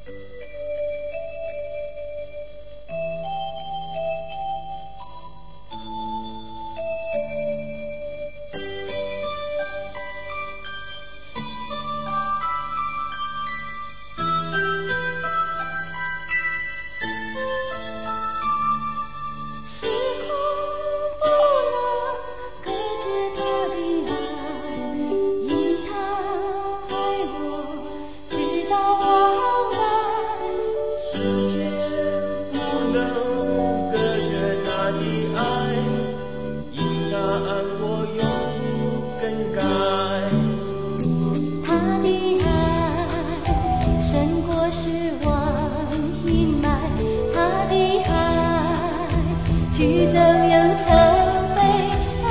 曲终又愁悲哀，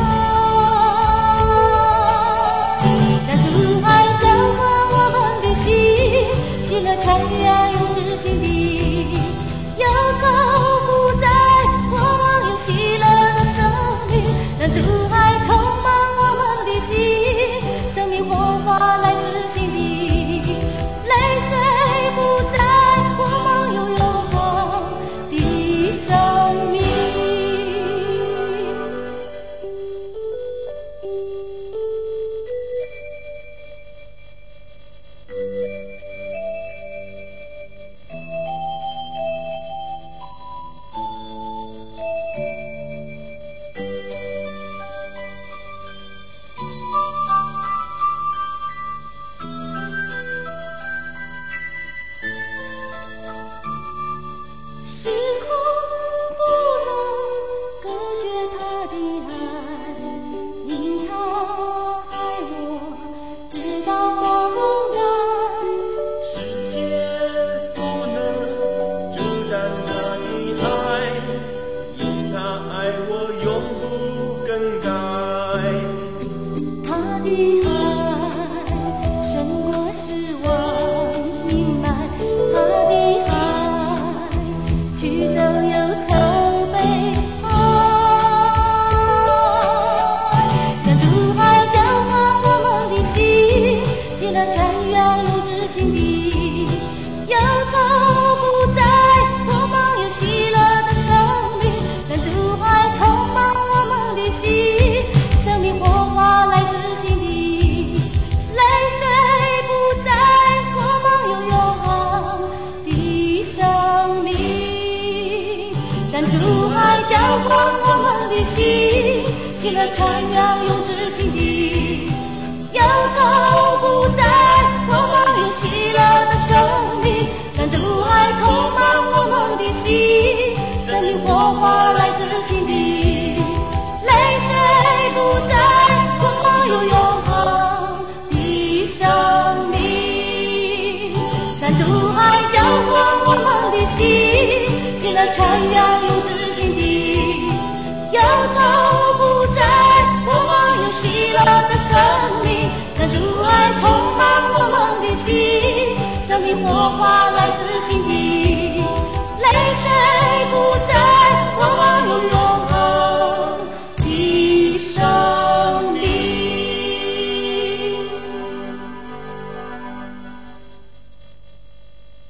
让珠海交换我们的心，起了传扬永志心底，忧愁不再，过往有喜乐的生命，让珠海充满我们的心，生命火花来自心底，泪水不再，过往有永恒的生命。时空不能隔绝他的爱，因他爱我，直到永远。 世界不能阻挡他的爱，因他爱我永不更改。 他的爱胜过失望阴霾，他的爱曲终又愁悲哀，让珠海交换我们的心，起了传扬永志心底，忧愁不再，过往有喜乐的生命，让珠海充满我们的心，生命火花来自心底，泪水不再，过往有永恒的生命，让珠海交换我们的心，起了传扬永志心底，忧愁不再，过往有喜乐的生命，让珠海充满我们的心，生命火花来自心底，泪水不再，过往有永恒的生命，让珠海交换我们的心，起了传扬永志心底，忧愁不再，过往有喜乐的生命，让珠海充满我们的心，生命火花来自心底，泪水